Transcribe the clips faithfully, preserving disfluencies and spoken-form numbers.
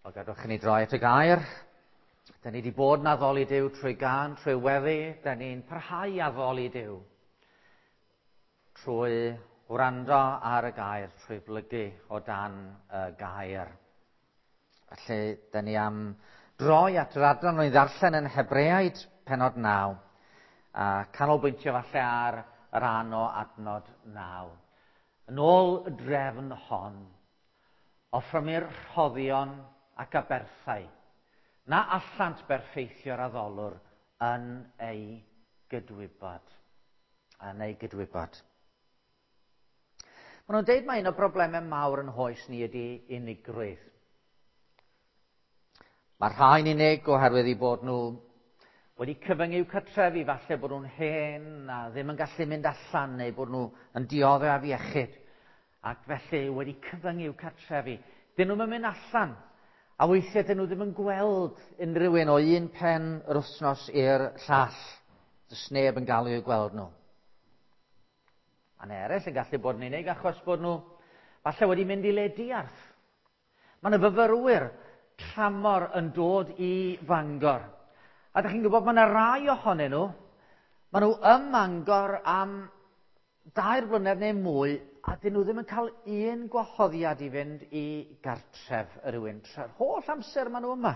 O gadwch i ni droi at y gair. Da ni wedi bod yn addoli Duw trwy gan, trwy weddi. Da ni'n parhau i addoli Duw trwy wrando ar y gair, trwy blygu o dan y gair. Felly, da ni am droi at yr adran o'n i ddarllen yn Hebreaid penod naw, a canolbwyntio falle ar y rhan o adnod naw. Yn ôl y drefn hon, offrymir rhoddion ac aberthau, na allant berffeithio'r addolwr yn ei gydwybod. Yn ei gydwybod. Maen nhw'n deud mae un o broblemau mawr yn hoes ni ydy unigrwydd. Mae rhai'n unig oherwydd ei bod nhw wedi cyfyngu cartrefi, falle bod nhw'n hen a ddim yn gallu mynd allan, neu bod nhw yn dioddef af iechyd, ac felly wedi cyfyngu cartrefi. Dyn nhw'n mynd allan, a weithiau dyn nhw ddim yn gweld unrhyw un o un pen yr wythnos i'r llall. Does neb yn galw i'w gweld nhw. Mae'n eraill yn gallu bod yn unig achos bod nhw falle wedi mynd i le diarth. Mae yna fyfyrwyr tramor yn dod i Fangor. A ydych chi'n gwybod, mae yna rai ohonyn nhw, maen nhw ym Mangor am dair blynedd neu mwy, a dyn nhw ddim yn cael un gwahoddiad i fynd i gartref y rywun. Tra'r holl amser maen nhw yma.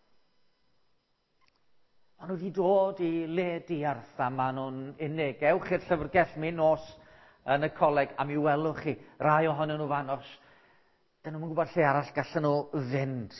Maen nhw wedi dod i le diarth a maen nhw'n unig. Ewch i'r llyfrgell mi nos yn y coleg a mi welwch chi rai ohonyn nhw fan os. Dyn nhw'n gwybod lle arall gallen nhw fynd.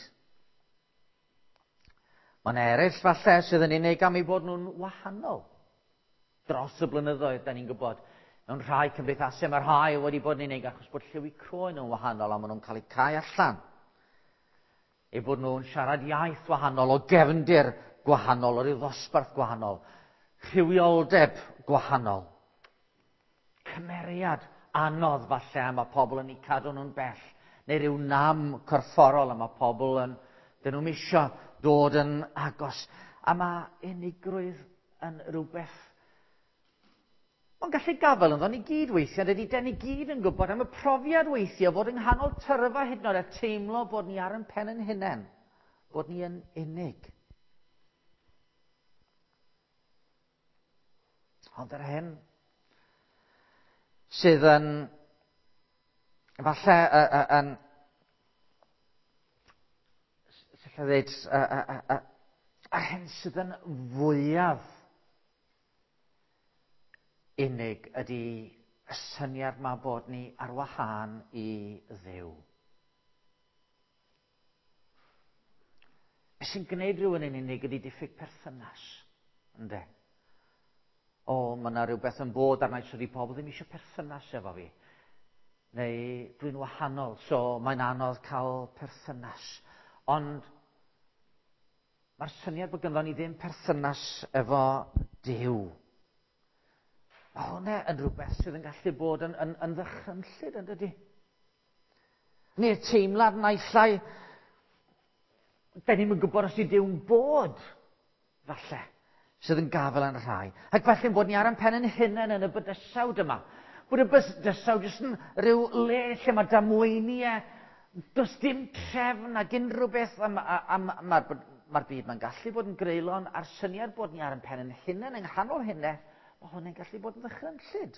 Mae'n eraill falle sydd yn unig am ei bod nhw'n wahanol. Dros y blynyddoedd, da ni'n gwybod. Mewn rhai cymdeithasau, mae rhai wedi bod yn unig achos bod lliwi croen yn wahanol a maen nhw'n cael eu cau allan. Eu bod nhw'n siarad iaith wahanol, o gefndir gwahanol, o ryw ddosbarth gwahanol, rhywioldeb gwahanol. Cymeriad anodd falle am y pobl yn ei cadw nhw'n bell, neu ryw nam corfforol am y pobl yn, dyn nhw'n isio dod yn agos. A mae unigrwydd yn rhywbeth mae'n gallu gafel ynddo ni gyd weithiau, dydy den ni gyd yn gwybod am y profiad weithiau fod yng nghanol tyrfa hyd yn oed a teimlo bod ni ar ein pen yn hunain, bod ni yn unig. Ond yr hyn sydd yn falle yn sef dweud yr hyn sydd yn fwyaf unig ydy y syniad mae bod ni ar wahân i Dduw. Be sy'n gwneud rhywun yn unig ydy diffyg perthynas. Ynde? O, mae yna rhywbeth yn bod arna i sydd i pobl ddim eisiau perthynas efo fi. Neu dwi'n wahanol, so mae'n anodd cael perthynas. Ond mae'r syniad bod gynno ni ddim perthynas efo Duw. Mae hwnna yn rhywbeth sydd yn gallu bod yn, yn, yn ddychrynllyd, yn dydy? Neu'r teimlad naillai, da ni'n gwybod os ydy Duw'n bod, falle, sydd yn gafel yn rhai. Ac felly bod ni ar ein pen yn hunain yn y bydysawd yma. Bod y bydysawd jyst yn rhyw le lle mae damweiniau, does dim trefn ac unrhyw beth. Mae'r ma, ma byd mae'n gallu bod yn greulon a'r syniad bod ni ar ein pen yn hunain yng nghanol hynny, mae hwnna'n gallu bod yn ddychrynllyd.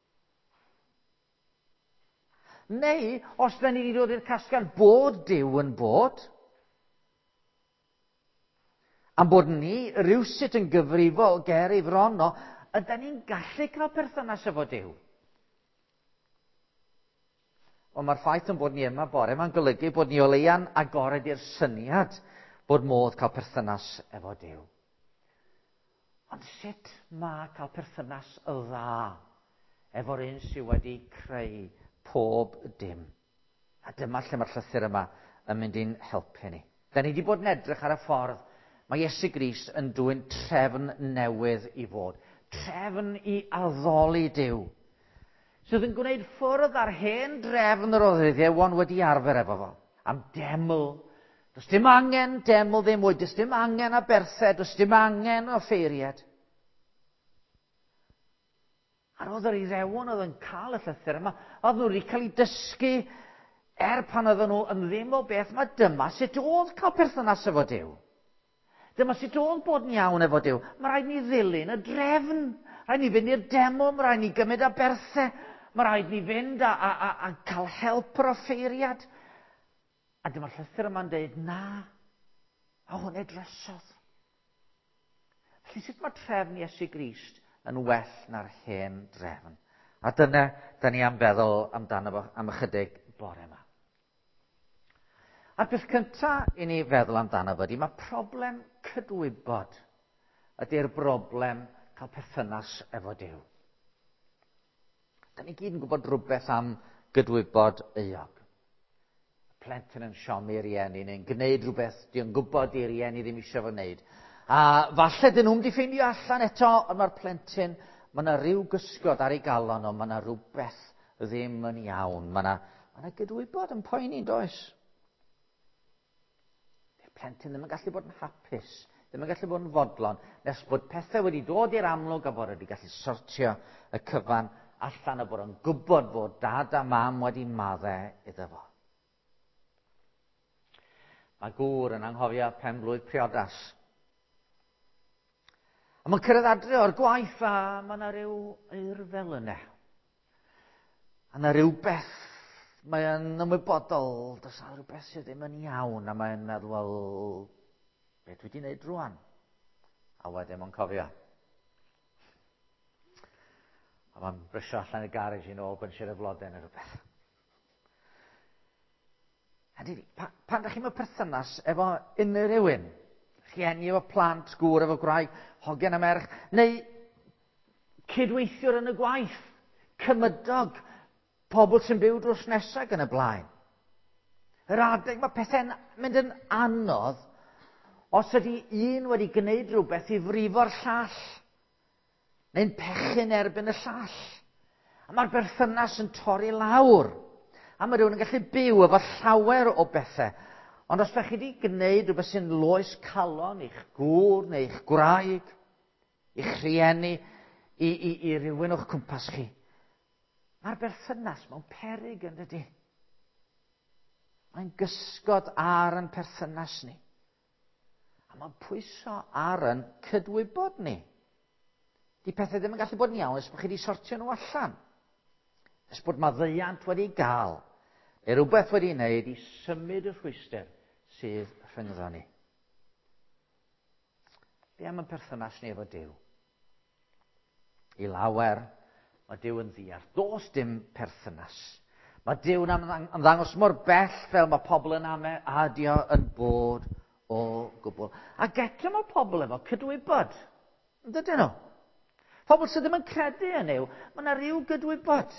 Neu, os da ni wedi dod i'r casgar bod Duw yn bod, am bod ni rywsut yn gyfrifol ger ei fron o, ydyn ni'n gallu cael perthynas efo Duw. Ond mae'r ffaith yn bod ni yma bore, mae'n golygu bod ni o leia'n agored i'r syniad bod modd cael perthynas efo Duw. Ond sut mae cael perthynas y dda efo'r un sydd wedi creu pob dim? A dyma lle mae'r llythyr yma yn mynd i'n helpu ni. Da ni wedi bod yn edrych ar y ffordd mae Iesu Grist yn dwyn trefn newydd i fod. Trefn i addoli Duw. Sydd yn gwneud ffwrdd ar hen drefn yr oedd Iddewon wedi arfer efo fo. Am deml. Does dim angen deml ddim mwy. Does dim angen aberthau. Does dim angen offeiriad. A roedd yr Iddewon oedd yn cael y llythyr yma. Oedd nhw wedi cael ei dysgu er pan oedden nhw yn ddim o beth, mae dyma sut oedd cael perthynas efo Duw. Dyma sut oedd bod yn iawn efo Duw. Mae rhaid ni ddilyn y drefn. Rhaid ni fynd i'r demo, mae rhaid ni gymryd a berthau. Mae rhaid ni fynd a, a, a, a cael help yr offeiriad. A dyma'r llythyr yma'n dweud, na, a hwnna drysodd. Felly sut mae trefn Iesu Grist yn well na'r hen drefn. A dyna, da ni am feddwl amdano fo am ychydig bore yma. A'r peth cyntaf i ni feddwl amdano fo ydy, mae problem cydwybod ydy'r broblem cael perthynas efo Duw. Da ni gyd yn gwybod rhywbeth am gydwybod euog. Plentyn yn siomi rieni neu'n gwneud rhywbeth di'n gwybod i'r rieni ddim eisiau fo wneud. A falle dyn nhw'n di ffeindio allan eto, ond mae'r plentyn, mae yna ryw gysgod ar ei galon o, mae yna rhywbeth ddim yn iawn. Mae yna, mae yna gydwybod yn poeni, does? Dy'r plentyn ddim yn gallu bod yn hapus, ddim yn gallu bod yn fodlon, nes bod pethau wedi dod i'r amlwg a bod wedi gallu sortio y cyfan allan a bod yn gwybod bod dad a mam wedi maddau iddo fo. Mae gŵr yn anghofio pen-blwydd priodas. A mae'n cyrraedd adre o'r gwaith a mae yna ryw eirfel yna. A yna ryw beth, mae yn ymwybodol, does yna ryw beth sydd ddim yn iawn, a mae'n meddwl, wel, beth dwi wedi gwneud rwan? A wedyn mae'n cofio. A mae'n brysio allan y garej i nôl bynsiau'r y flodau neu rhywbeth. A di, pa, pan ydych chi'n mewn perthynas efo unrhyw rywun, rhieni efo plant, gŵr efo gwraig, hogian a merch, neu cydweithiwr yn y gwaith, cymydog, pobl sy'n byw drws nesaf yn y blaen. Yr adeg mae pethau'n mynd yn anodd os ydy un wedi gwneud rhywbeth i frifo'r llall, neu'n pechyn erbyn y llall. A mae'r berthynas yn torri lawr. A mae rhywun yn gallu byw efo llawer o bethau. Ond os ydych chi wedi gwneud rhywbeth sy'n loes calon i'ch gŵr neu i'ch gwraig, i'ch rhieni, i, i, i rywun o'ch cwmpas chi, mae'r berthynas mewn peryg yn dydy. Mae'n gysgod ar yn perthynas ni. A mae'n pwyso ar yn cydwybod ni. Di pethau ddim yn gallu bod yn iawn os bod chi wedi sortio nhw allan. Os bod maddeuant wedi gael, neu rhywbeth wedi wneud i symud y rhwyster sydd rhyngddo ni. Be am y perthynas ni efo Duw? I lawer, mae Duw yn ddiarth. Does dim perthynas. Mae Duw yn ymddangos mor bell fel mae pobl yn ame adio yn bod o gwbl. A eto mae pobl efo cydwybod. Ydyn nhw? Pobl sydd ddim yn credu yn yw, mae yna ryw gydwybod.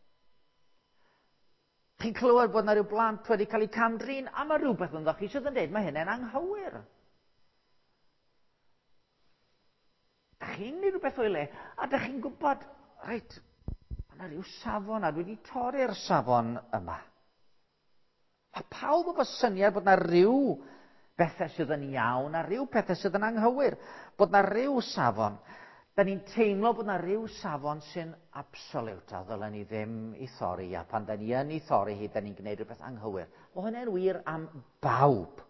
Chi'n clywed bod yna ryw blant wedi cael ei camdrin, a mae rhywbeth yn ddo chi sydd yn dweud, mae hynny'n anghywir. Da chi'n gwneud rhywbeth o'i le, a da chi'n gwybod, reit, mae yna ryw safon, a dwi wedi torri'r safon yma. Mae pawb efo syniad bod yna ryw bethau sydd yn iawn, a ryw pethau sydd yn anghywir. Bod yna ryw safon. Da ni'n teimlo bod yna ryw safon sy'n absolute, a ddylen ni ddim i thorri, a pan da ni yn i thorri hi, da ni'n gwneud rhywbeth anghywir. Mae hynny'n wir am bawb.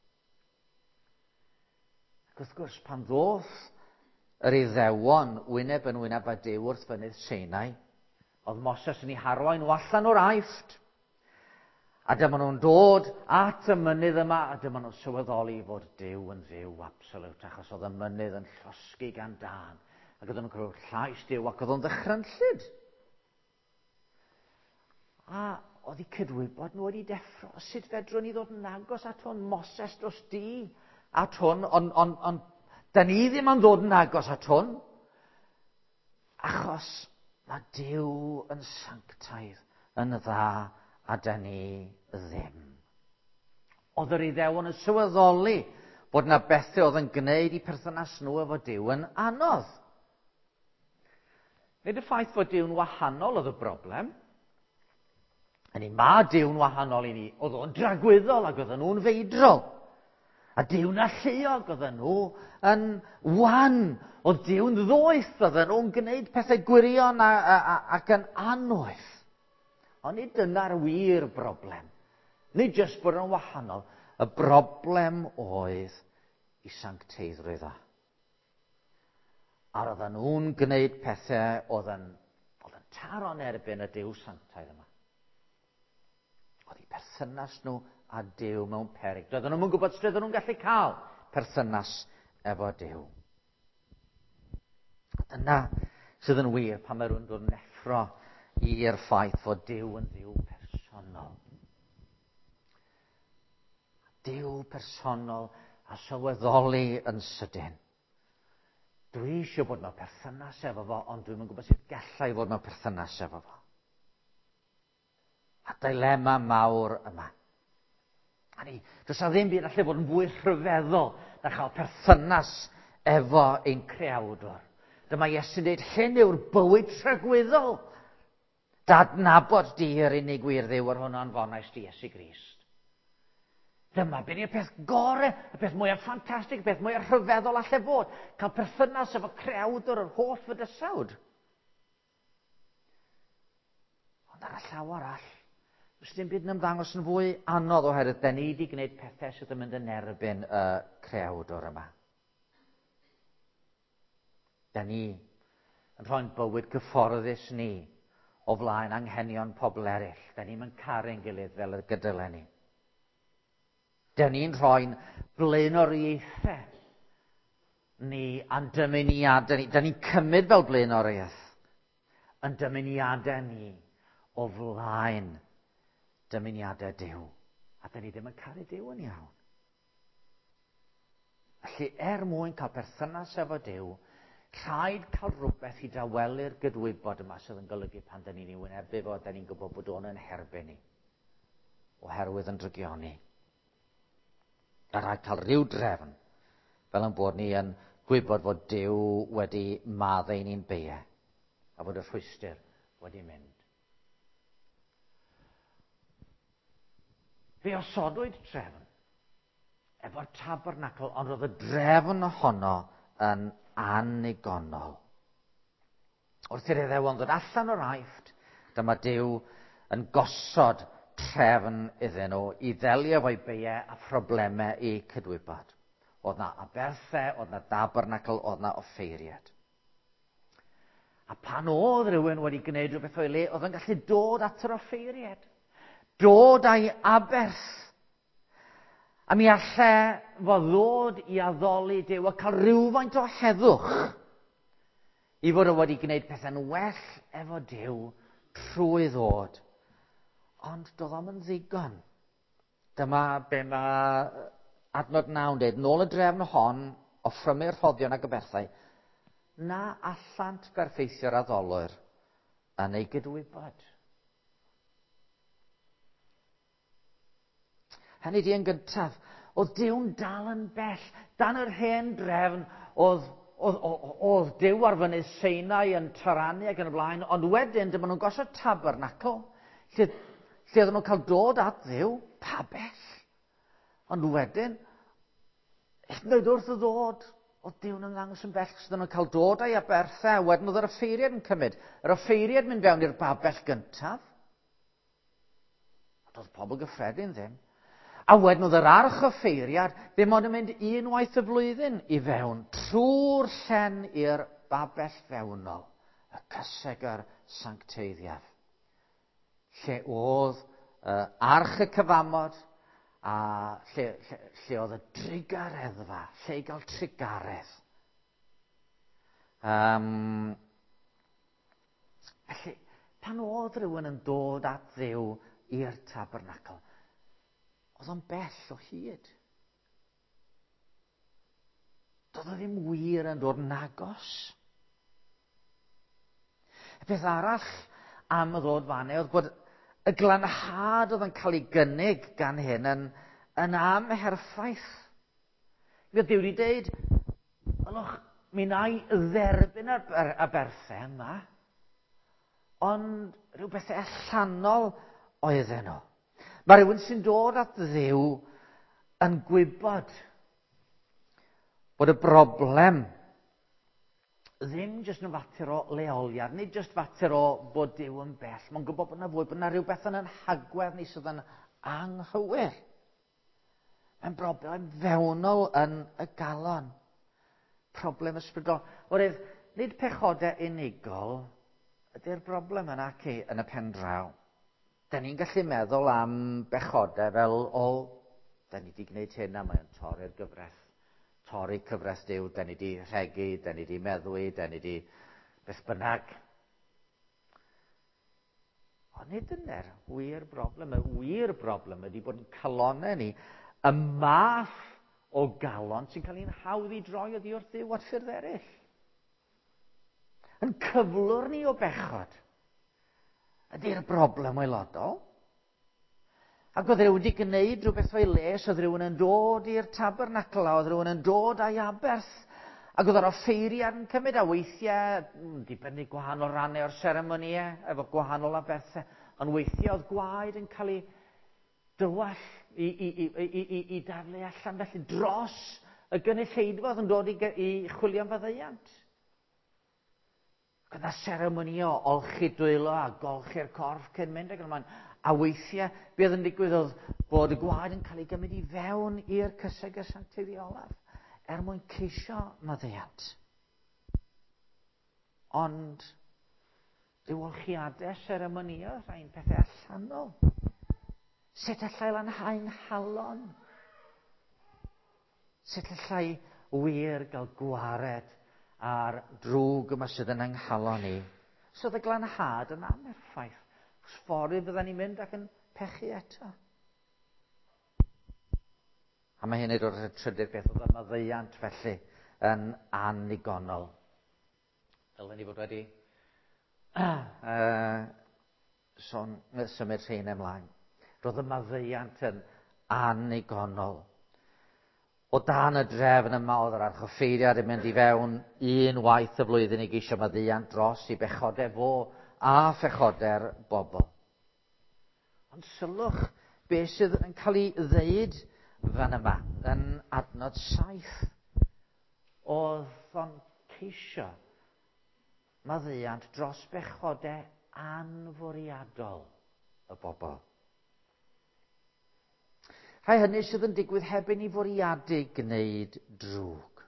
Ac wrth gwrs, pan ddoth yr Iddewon wyneb yn wyneb â Duw wrth fynydd Sinai, oedd Moses yn ei harwain nhw allan o'r Aifft, a dyma nhw'n dod at y mynydd yma, a dyma nhw'n sylweddoli fod Duw yn dduw absolute, achos oedd y mynydd yn llosgi gan dan, ac oedd nhw'n clywed llais Duw, ac oedd o'n ddychrynllyd. A oedd eu cydwybod nhw wedi deffro, sut fedrwn ni ddod yn agos at hwn, Moses dros di, at hwn, ond on, on, da ni ddim yn ddod yn agos at hwn, achos mae Duw yn sanctaidd yn dda, a da ni ddim. Oedd yr Iddewon yn sylweddoli bod yna bethau oedd yn gwneud i perthynas nhw efo Duw yn anodd. Nid y ffaith bod Duw'n wahanol oedd y broblem. Hynny, mae Duw'n wahanol i ni. Oedd o'n dragwyddol ac oedd nhw'n feidrol. A Duw'n alluog oedd nhw yn wan. Oedd Duw'n ddoeth, oedd nhw'n gwneud pethau gwirion a, a, a, ac yn anwyth. Ond nid dyna'r wir broblem. Nid jyst bod yn wahanol. Y broblem oedd i sancteiddrwydd o. A roedden nhw'n gwneud pethau oedd yn, oedd yn taro yn erbyn y Duw sanctaidd yma. Oedd eu perthynas nhw a Duw mewn peryg. Doedden nhw'n gwybod sut oedden nhw'n gallu cael perthynas efo Duw. Dyna sydd yn wir pan mae rhywun dod yn effro i'r ffaith fod Duw yn Dduw personol. Duw personol a sylweddoli yn sydyn. Dwi eisiau bod mewn perthynas efo fo, ond dwi'n gwybod sut gallai fod mewn perthynas efo fo. A dilema mawr yma. Ani, does na ddim byd allu bod yn fwy rhyfeddol na chael perthynas efo ein creawdwr. Dyma Iesu'n dweud, hyn yw'r bywyd tragweddol. Dadnabod di yr unig wir Dduw ar hwnna'n fonais di Iesu Grist. Dyma, beth yw'r peth gorau, y peth mwyaf ffantastig, y peth mwyaf rhyfeddol allai fod. Cael perthynas efo creawdwr yr holl fydysawd. Ond ar y llaw arall, does dim byd yn ymddangos yn fwy anodd oherwydd da ni wedi gwneud pethau sydd yn mynd yn erbyn y creawdwr yma. Da ni yn rhoi'n bywyd gyfforddus ni o flaen anghenion pobl eraill. Da ni'n mynd caru'n gilydd fel y gydylen ni. Da ni'n rhoi'n blaenoriaethau ni a'n dymuniadau ni. Da ni'n cymryd fel blaenoriaeth yn dymuniadau ni o flaen dymuniadau Duw. A da ni ddim yn caru Duw yn iawn. Felly, er mwyn cael perthynas efo Duw, rhaid cael rhywbeth i dawelu'r gydwybod yma sydd yn golygu pan da ni'n ei wynebu fo, da ni'n gwybod bod o'n yn herbyn ni, oherwydd yn drygioni. A rhaid cael rhyw drefn, fel yn bod ni yn gwybod fod Duw wedi maddau ni'n beie, a fod y rhwystyr wedi mynd. Fe osodwyd drefn efo'r tabernacl, ond roedd y drefn ohono yn anigonol. Wrth i'r Iddewon ddod allan o'r Aifft, dyma Duw yn gosod trefn iddyn nhw i ddelio efo'i beie a phroblemau i cydwybod. Oedd na aberthau, oedd na tabernacl, oedd na offeiriad. A pan oedd rhywun wedi gwneud rhywbeth o'i le, oedd yn gallu dod at yr offeiriad. Dod â'i aberth. A mi allai fod ddod i addoli Duw a cael rhywfaint o heddwch i fod o wedi gwneud pethau'n well efo Duw trwy ddod. Ond doedd o'm yn ddigon. Dyma be mae adnod naw yn dweud, nôl y drefn hon, offrymu'r rhoddion ac y berthau, na allant berffeithio'r addolwyr yn ei gydwybod. Hynny di yn gyntaf, oedd Duw'n dal yn bell. Dan yr hen drefn, oedd, oedd, oedd, oedd Duw ar fynydd Sinai yn tyranu ac yn y blaen, ond wedyn dyma nhw'n gosod tabernacl, lle, lle oedden nhw'n cael dod at Dduw, pa bell. Ond wedyn, hyd wrth y ddod, oedd Duw'n ymddangos yn bell, cos oedden nhw'n cael dod â'i aberthau, a wedyn oedd yr offeiriad yn cymryd. Yr offeiriad mynd fewn i'r babell gyntaf, a doedd pobl gyffredin ddim. A wedyn oedd yr arch offeiriad ddim ond yn mynd unwaith y flwyddyn i fewn, trwy'r llen i'r babell fewnol, y cysegr sancteiddiaeth, lle oedd uh, arch y cyfamod, a lle, lle, lle oedd y trigareddfa, lle i gael trigaredd. Um, felly, pan oedd rhywun yn dod at Dduw i'r tabernacl, oedd o'n bell o hyd. Doedd o ddim wir yn dod yn agos. Y peth arall am y ddod fanau oedd bod y glanhad oedd yn cael ei gynnig gan hyn yn, yn amherffaith. Fe Duw wedi dweud, ylwch, mi na i dderbyn y berthau yma, ond rhyw bethau allanol oedden nhw. Mae rhywun sy'n dod at Dduw yn gwybod bod y broblem ddim jyst yn fater o leoliad, nid jyst fater o bod Duw yn bell, mae'n gwybod bod yna fwy, bod yna rhywbeth yn yn hagwedd ni sydd yn anghywir. Mae'n broblem fewnol yn y galon. Problem ysbrydol. Oherwydd, nid pechodau unigol ydy'r broblem yna ci yn y pen draw. Da ni'n gallu meddwl am bechodau fel, o, da ni wedi gwneud hyn a mae'n torri'r gyfres. Torri cyfres Duw, da ni wedi rhegu, da ni wedi meddwi, da ni wedi beth bynnag. Ond nid yna'r wir broblem. Y wir broblem ydy bod yn calonau ni y math o galon sy'n cael ei'n hawdd i droi oddi wrth Dduw at ffyrdd eraill. Yn cyflwr ni o bechod ydy'r broblem waelodol. Ac oedd rhywun wedi gwneud rhywbeth o'i les, oedd rhywun yn dod i'r tabernacl, oedd rhywun yn dod â'i aberth, ac oedd yr offeiriad yn cymryd a weithiau, dibynnu gwahanol rannau o'r seremoniau, efo gwahanol aberthau, ond weithiau oedd gwaed yn cael ei dywall i, i, i, i, i, i daflu allan, felly dros y gynulleidfa oedd yn dod i, i chwilio am faddeuant. Ac oedd yna seremoni o olchi dwylo a golchi'r corff cyn mynd ac yn ymlaen. A weithiau, be oedd yn digwydd oedd bod y gwaed yn cael ei gymryd i fewn i'r cyseg y sanctaidd olaf er mwyn ceisio maddeuant. Ond, dyw olchiadau seremoniodd rhain pethau allanol. Sut allai lanhau'n halon? Sut allai wir gael gwared ar drwg yma sydd yn ynghalon ni? So oedd y glanhad yn amerffaith. Sfori bydden ni'n mynd ac yn pechu eto. A mae hyn o'r trydydd beth oedd y maddeuant felly yn anigonol. Dylen ni fod wedi uh, son, symud rhain ymlaen. Roedd y maddeuant yn anigonol. O dan y drefn yma oedd yr archoffeiriad yn mynd i fewn un waith y flwyddyn i geisio maddeuant dros i bechodau fo a phechodau'r bobl. Ond sylwch beth sydd yn cael ei ddeud fan yma yn adnod saith. Oedd o'n ceisio maddeuant dros bechodau anfwriadol y bobl. Rhai hynny sydd yn digwydd heb i ni fwriadu gwneud drwg.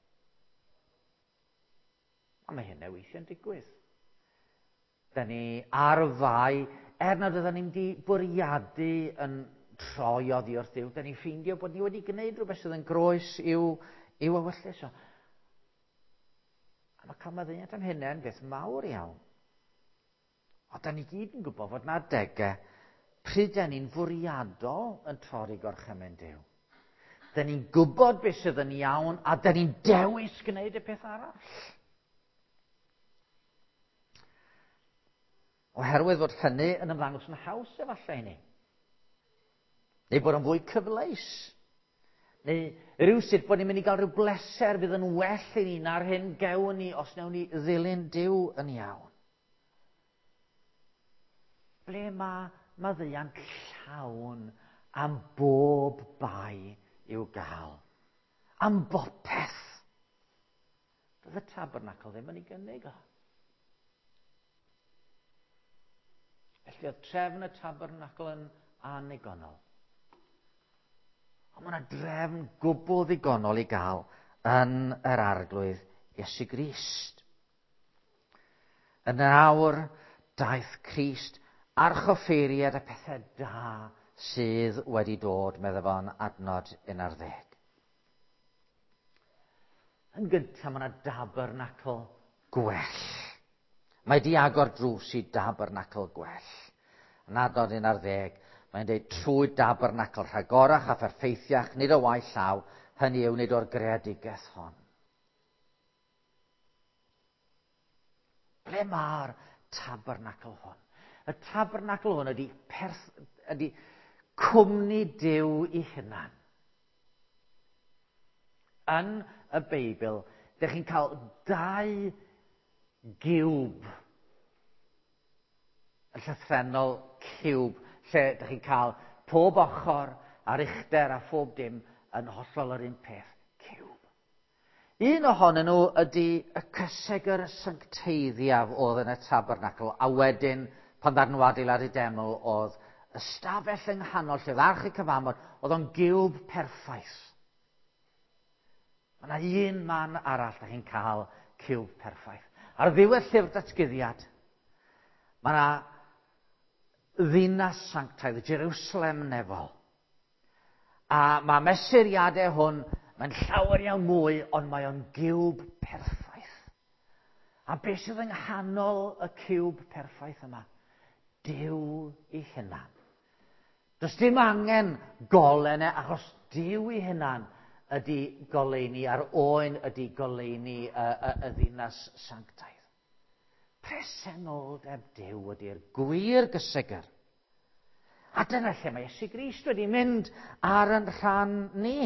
A mae hynny weithio'n digwydd. Da ni ar y fai, er nad ydyn ni'n di bwriadu yn troi oddi wrth Dduw, da ni'n ffeindio bod ni wedi gwneud rhywbeth sydd yn groes i'w, i'w ewyllus. A mae cael maddeuant am hynny yn beth mawr iawn. O, da ni gyd yn gwybod fod na adegau pryd da ni'n fwriadol yn torri gorchymyn Duw. Da ni'n gwybod beth sydd yn iawn a da ni'n dewis gwneud y peth arall. Oherwydd fod hynny yn ymddangos yn haws efallai ni. Neu bod yn fwy cyfleus. Neu rhywsut bod ni'n mynd i gael rhyw bleser fydd yn well i ni na'r hyn gewn ni os newn ni ddilyn Duw yn iawn. Ble mae maddeuant llawn am bob bai i'w gael. Am bopeth. Doedd y tabernacl ddim yn ei gynnig o. Felly oedd trefn y tabernacl yn anigonol. Ond mae yna drefn gwbl ddigonol i gael yn yr arglwydd Iesu Grist. Yn yr awr daeth Crist archoffeiriad y pethau da sydd wedi dod, meddwl fo'n adnod un ar ddeg. Yn gyntaf mae yna dabernacl gwell. Mae di agor drws i dabernacl gwell. Yn adnod un ar ddeg, mae'n dweud trwy dabernacl rhagorach a pherffeithiach, nid o waith llaw, hynny yw nid o'r greadigaeth hon. Ble mae'r tabernacl hon? Y tabernacl hwn ydy, perth, ydy cwmni Duw i hunan. Yn y Beibl, ydych chi'n cael dau giwb, y llythrenol ciwb, lle ydych chi'n cael pob ochr a'r uchder a phob dim yn hollol yr un peth, ciwb. Un ohonyn nhw ydy y cyseg yr sancteiddiaf oedd yn y tabernacl, a wedyn, pan ddaru nhw adeiladu deml, oedd ystafell yng nghanol lle ddarch y cyfamod, oedd o'n giwb perffaith. Mae yna un man arall da chi'n cael ciwb perffaith. Ar ddiwedd llyfr datguddiad, mae yna ddinas sanctaidd, Jerusalem nefol. A mae mesuriadau hwn, mae'n llawer iawn mwy, ond mae o'n giwb perffaith. A beth sydd yng nghanol y ciwb perffaith yma? Duw ei hunan. Does dim angen golen e, achos Duw ei hunan ydy goleuni, a'r oen ydy goleuni y, y, y ddinas sanctaidd. Presenoldeb Duw ydy'r gwir gysegur. A dyna lle mae Iesu Grist wedi mynd ar yn rhan ni.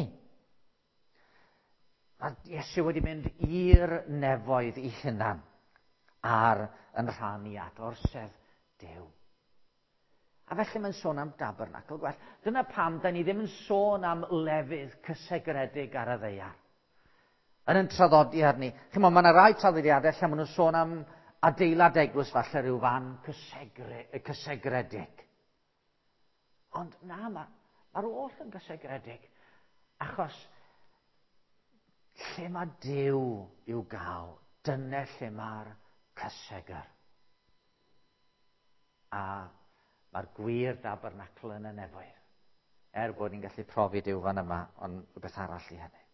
Mae Iesu wedi mynd i'r nefoedd ei hunan ar yn rhan ni at orsedd Duw. A felly mae'n sôn am dabernacl gwell. Dyna pam da ni ddim yn sôn am lefydd cysegredig ar y ddeiar. Yn yn traddodiad ni. Chymo, mae yna rai traddodiadau lle maen nhw'n sôn am adeilad eglwys falle rhyw fan cysegre, cysegredig. Ond na, mae'r ma oll yn gysegredig, achos lle mae Duw i'w gael, dyna lle mae'r cysegr. A mae'r gwir dabernacl yn y nefoedd, er bod ni'n gallu profi Duw fan yma, ond rhywbeth arall i hynny.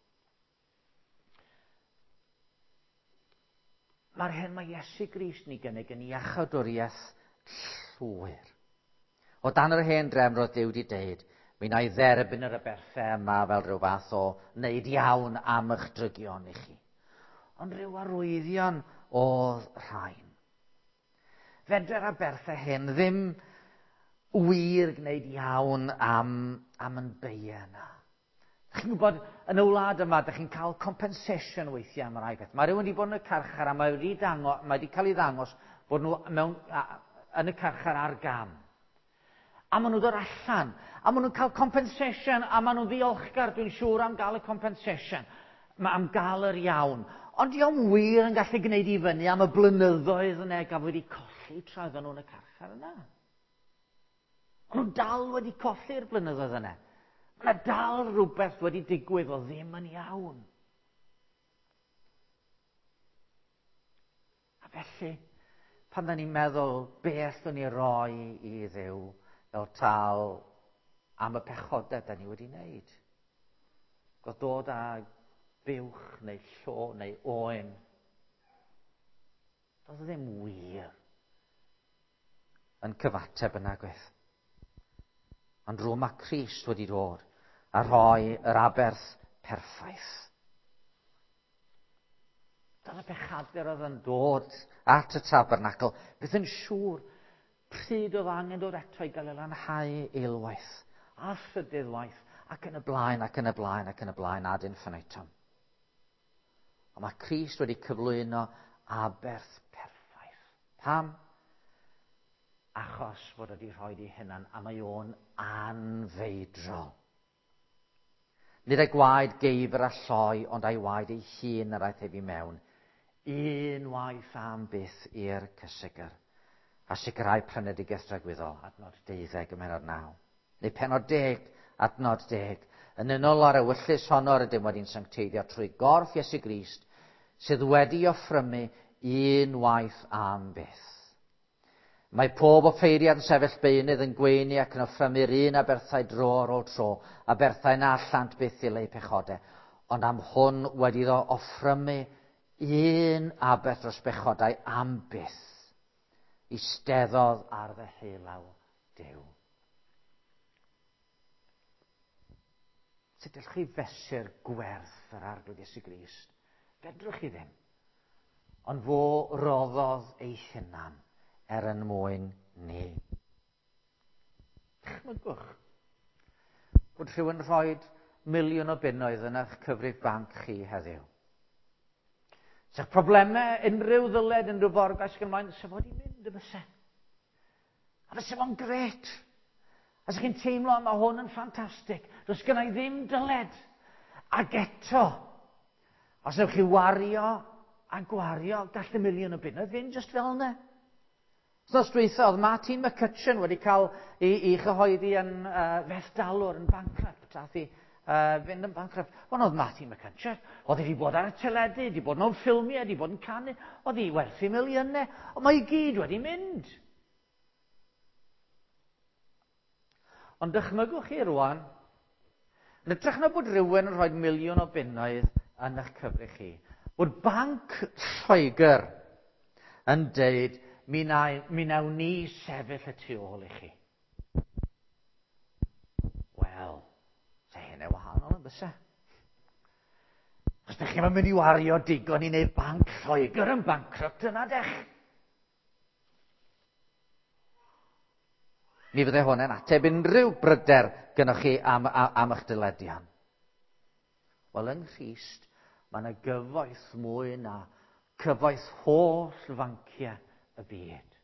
Mae'r hyn mae Iesu Grist ni gynnig yn iachawdwriaeth llwyr. O dan yr hen drefn roedd Duw wedi deud, mi wna i dderbyn yr aberthau yma fel rhyw fath o wneud iawn am eich drygion i chi. Ond rhyw arwyddion oedd rhain. Fedre'r aberthau hyn ddim wir gwneud iawn am, am yn beia yna. Chi'n gwybod, yn y wlad yma, ydych chi'n cael compensation weithiau am rai beth. Mae rhywun wedi bod yn y carchar a mae wedi, dangos, mae wedi cael ei ddangos bod nhw mewn, a, yn y carchar ar gam. A maen nhw'n dod allan, a maen nhw'n cael compensation, a maen nhw'n ddiolchgar, dwi'n siŵr am gael y compensation, am gael yr iawn. Ond di o'n wir yn gallu gwneud i fyny am y blynyddoedd yna gaf wedi colli tra oedden nhw'n y carchar yna. Ond nhw'n dal wedi colli'r blynyddoedd yna. Mae dal rhywbeth wedi digwydd o ddim yn iawn. A felly, pan da ni'n meddwl beth o'n i roi i Dduw, fel tal am y pechodau da ni wedi wneud. God dod â buwch neu llo neu oen. Doedd o ddim wir yn cyfateb yna gwaith. Ond rwy'n mae Crist wedi dod a rhoi yr aberth perffaith. Doedd y pechadur oedd yn dod at y tabernacl, bydd yn siŵr pryd oedd angen dod eto i gael ei lanhau eilwaith, a trydydd ac yn y blaen, ac yn y blaen, ac yn y blaen, ad infinitum. Ond mae Crist wedi cyflwyno aberth perffaith. Pam? Achos fod wedi rhoi ei hunan, a mae o'n anfeidrol. Nid ei gwaed geifr a lloi, ond ei waed ei hun yr aeth ef i mewn. Unwaith am byth i'r cysigr. A sicrhau prenedigaeth dragwyddol, adnod deuddeg ym penod naw. Neu penod deg, adnod deg. Yn unol ar ewyllus honor ydym wedi'n sancteiddio trwy gorff Iesu Grist, sydd wedi offrymu unwaith am byth. Mae pob offeiriad yn sefyll beunydd yn gweini ac yn offrymu'r un aberthau dro ar ôl tro, aberthau na allant byth i leu pechodau, ond am hwn wedi ddo offrymu un aberth dros bechodau am byth. Isteddodd ar ddeheulaw Duw. Sut ydych chi fesur gwerth yr arglwydd Iesu Grist? Fedrwch chi ddim. Ond fo roddodd ei hunan er yn mwyn ni. Chmygwch bod rhywun rhoi miliwn o bunnoedd yn eich cyfrif banc chi heddiw. Sa'ch problemau, unrhyw ddyled, unrhyw borgais gymlaen, sef wedi mynd y fyse. A fyse fo'n gret. A sa'ch chi'n teimlo, mae hwn yn ffantastig. Does gynnau ddim dyled. Ac eto, os ewch chi wario a gwario, gall y miliwn o bunnoedd fynd just fel yna. Os dweitha, oedd Martin McCutcheon wedi cael ei, ei chyhoeddi yn uh, fethdalwr yn bankrupt, a thi uh, fynd yn bankrupt. Ond oedd Martin McCutcheon, oedd wedi bod ar y teledu, wedi bod mewn ffilmiau, wedi bod yn canu, oedd hi werthu miliynau, ond mae i gyd wedi mynd. Ond dychmygwch chi rwan, yn ytrach na bod rhywun yn rhoi miliwn o bunnoedd yn eich cyfrif chi, bod banc Lloegr yn deud, mi, na, mi nawn ni sefyll y tu ôl i chi. Wel, se hynny wahanol yn byse. Os ydych chi'n mynd i wario digon i wneud banc Lloegr yn bankrupt yna dech. Mi fydde hwnna'n ateb unrhyw bryder gynnwch chi am, am, am eich dyledion. Wel, yng Nghrist, mae yna gyfoeth mwy na cyfoeth holl fanciau y byd.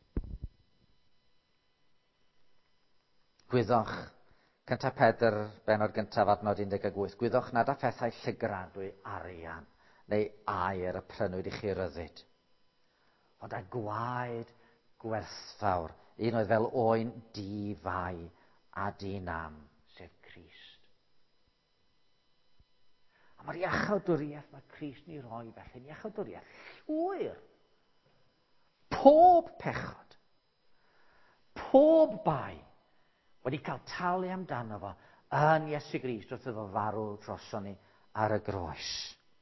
Gwyddwch, cyntaf Pedr, benod gyntaf adnod un deg wyth, gwyddwch nad a phethau llygradwy arian, neu air y prynwyd i chi ryddid. Ond a gwaed gwerthfawr, un oedd fel oen di fai a di nam, sef Crist. A mae'r iachawdwriaeth mae Crist ni roi felly, iachawdwriaeth llwyr. Pob pechod, pob bai wedi cael talu amdano fo yn Iesu Grist wrth iddo farw droson ni ar y groes.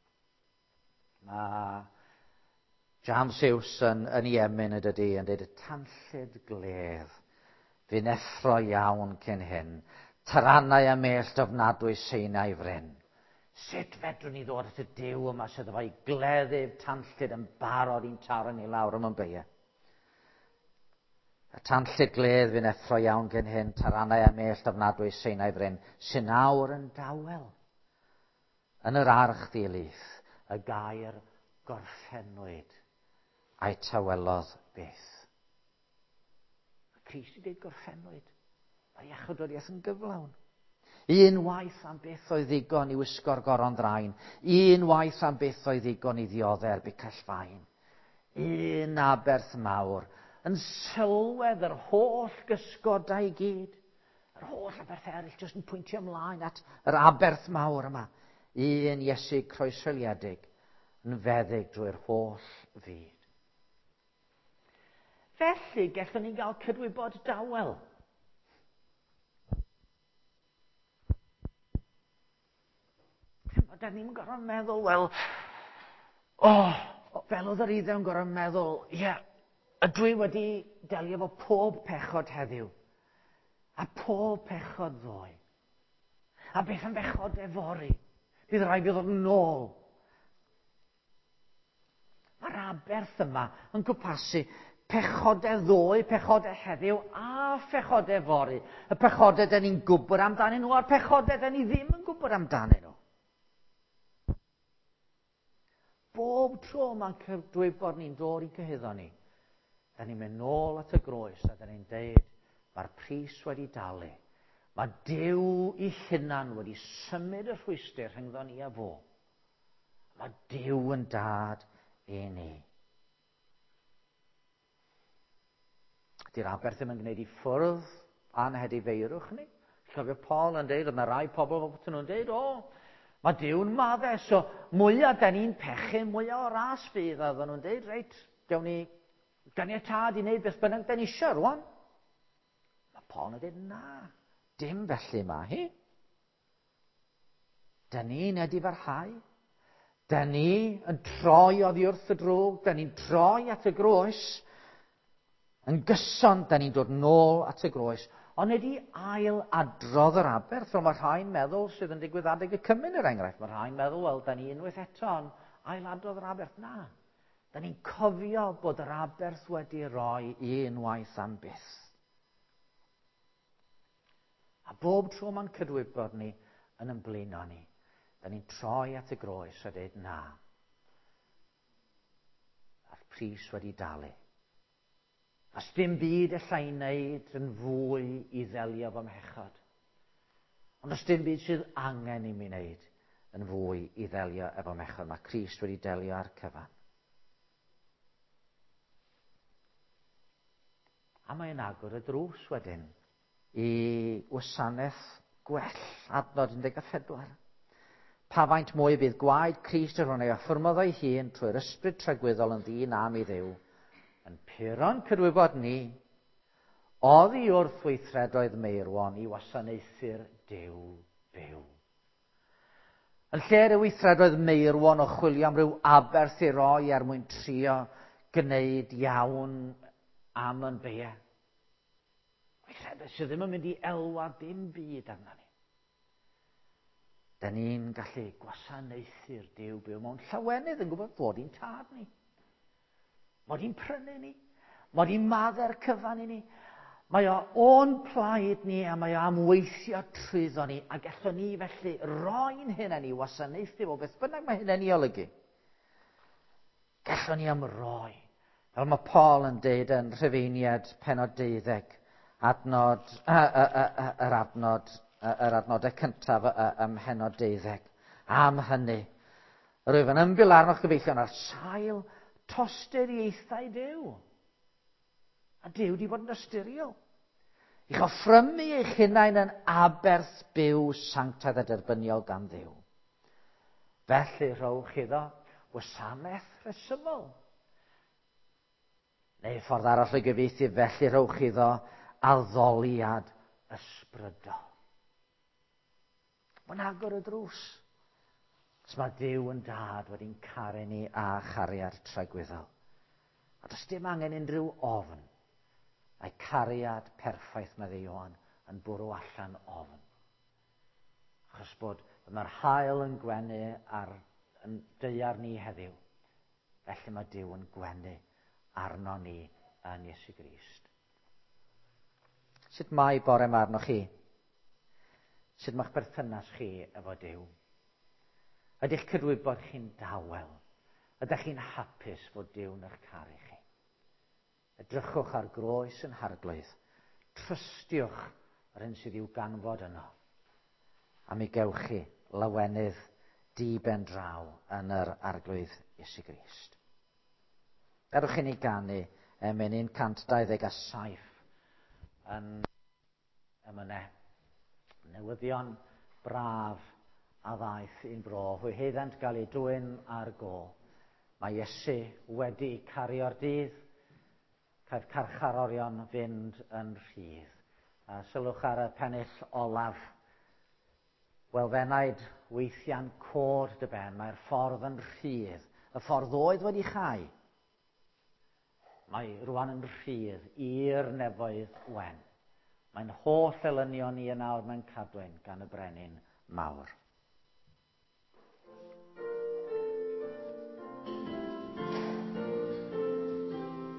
Mae Jan Sews yn, yn Iemen y dydy yn dweud y tanllid gledd fi'n effro iawn cyn hyn, tarannau a mellt ofnadwy seinau fryn. Sut fedrwn ni ddod at y Duw yma sydd efo'i gleddyf tanllid yn barod i'n taro ni lawr am yn beia. Y tanllid gledd fi'n effro iawn cyn hyn, tarannau a mellt ofnadwy seinau fryn, sy'n nawr yn dawel. Yn yr arch ddilys, y gair gorffennwyd a'i tawelodd byth. Mae Crist wedi gorffennwyd. Mae iachawdwriaeth yn gyflawn. Un waith am byth oedd ddigon i wisgo'r goron ddrain. Un waith am byth oedd ddigon i ddiodde'r bucall fain. Un aberth mawr yn sylwedd yr holl gysgodau i gyd. Yr holl aberth eraill jyst yn pwyntio ymlaen at yr aberth mawr yma. Un Iesu croeshoeliedig yn feddyg drwy'r holl fyd. Felly, gallwn ni gael cydwybod dawel. Da ni'n gorfod meddwl, wel, o, oh, fel oedd yr iddew yn gorfod meddwl, ie, yeah, ydw i wedi delio fo pob pechod heddiw, a pob pechod ddoe. A beth am bechod efori? Bydd rhaid i ddod yn ôl. Mae'r aberth yma yn cwmpasu pechodau ddoe, pechodau heddiw, a pechodau fori. Y pechodau da ni'n gwybod amdanyn nhw, a'r pechodau da ni ddim yn gwybod amdanyn nhw. Bob tro mae'n cydwybod ni'n dod i cyhyddo ni, da ni'n mynd nôl at y groes, a da ni'n deud, mae'r pris wedi dalu. Mae Duw i hunan wedi symud y rhwystyr rhyngddo ni a fo. Mae Duw yn dad i ni. Di'r aberth ddim yn gwneud i ffwrdd anhedifeirwch ni. Cofio Paul yn deud, oedd yna rai pobl oedd nhw'n deud, o, mae Duw'n madde, so mwyaf da ni'n pechu, mwyaf o ras fydd, a oedden nhw'n deud, reit, gawn ni ganiatad i wneud beth bynnag da ni eisiau rwan. Mae Paul yn deud, na, dim felly ma hi. Da ni'n edifarhau. Da ni yn troi oddi wrth y drwg, da ni'n troi at y groes. Yn gyson, da ni'n dod nôl at y groes. Ond ydi ail adrodd yr aberth, fel mae rhai'n meddwl sydd yn digwydd adeg y cymyn yr enghraifft. Mae rhai'n meddwl, wel, da ni unwaith eto, ond ail adrodd yr aberth. Na, da ni'n cofio bod yr aberth wedi rhoi unwaith am byth. A bob tro mae'n cydwybod ni yn ymblino ni, da ni'n troi at y groes a dweud na. A'r pris wedi dalu. As dim byd allai wneud yn fwy i ddelio fy mhechod. Ond os dim byd sydd angen i mi wneud yn fwy i ddelio efo mechod, mae Crist wedi delio ar cyfan. A mae'n agor y drws wedyn i wasanaeth gwell, adnod un deg pedwar. Pafaint mwy bydd gwaed Crist yr hwn ei affirmodd o'i hun trwy'r ysbryd tregwyddol yn ddyn am i ddew, yn puron cydwybod ni, oddi wrth weithredoedd meirwon i wasanaethu'r Duw byw. Yn lle ryw weithredoedd meirwon o chwilio am ryw aberth i roi er mwyn trio gwneud iawn am yn beie. Weithredoedd sydd ddim yn mynd i elwa dim byd arna ni. Da ni'n gallu gwasanaethu'r Duw byw mewn llawenydd yn gwybod fod hi'n tad ni. Mod hi'n prynu ni. Mod hi'n madder cyfan i ni. Mae o o'n plaid ni a mae o am weithio trwyddo ni a gallwn ni felly roi'n hynny ni wasanaethu fo beth bynnag mae hynny'n ei olygu. Gallwn ni am roi. Fel mae Paul yn deud yn Rhufeiniad pennod deuddeg, adnod, uh, uh, uh, uh, yr adnod, uh, yr adnodau cyntaf uh, ym mhennod deuddeg. Am hynny, rwyf yn ymbil arnoch gyfeillion ar sail tosturiaethau Duw. A Duw wedi bod yn ystyriol. I'ch offrymu eich hunain yn aberth byw sanctaidd a derbyniol gan Dduw. Felly rhowch iddo wasanaeth rhesymol. Neu ffordd arall o gyfieithu, felly rhowch iddo addoliad ysbrydol. Mae'n agor y drws. Os mae Duw yn dad wedi'n caru ni a chariad tregwyddol. A does dim angen unrhyw ofn. Mae cariad perffaith, medde Ioan, yn bwrw allan ofn. Achos bod mae'r haul yn gwenu ar yn deuar ni heddiw. Felly mae Duw yn gwenu arno ni yn Iesu Grist. Sut mae bore yma arnoch chi? Sut mae'ch berthynas chi efo Duw? Ydych cydwybod chi'n dawel? Ydych chi'n hapus fod Duw'n eich caru chi? Edrychwch ar groes yn harglwydd. Trystiwch ar hyn sydd i'w ganfod yno. A mi gewch chi lawenydd di ben draw yn yr arglwydd Iesu Grist. Gadwch i ni ganu emyn un cant dau ddeg a saith yn emynau. Newyddion braf a ddaeth i'n bro. Hwy heiddynt gael ei dwyn ar go. Mae Iesu wedi cario'r dydd. Caiff carcharorion fynd yn rhydd. A sylwch ar y pennill olaf. Welfennaid weithiau'n cod dy ben. Mae'r ffordd yn rhydd. Y ffordd oedd wedi chau. Mae rwan yn rhydd i'r nefoedd wen. Mae'n holl elynion ni yn awr mewn cadwyn gan y brenin mawr.